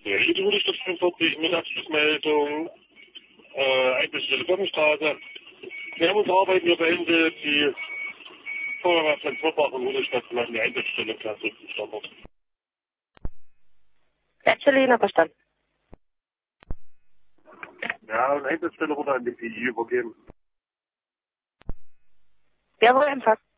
Ja, die Ruderstadt 45 mit Abschlussmeldung, Einsatzstelle Birkenstraße. Wir haben unsere Arbeit hier beendet. Die Feuerwehr von Vorbach und Ruderstadt verlassen die Einsatzstelle klar zum Standort. Bertolina, verstanden. Ja, und Einsatzstelle wurde an die PI übergeben. Jawohl, empfasst.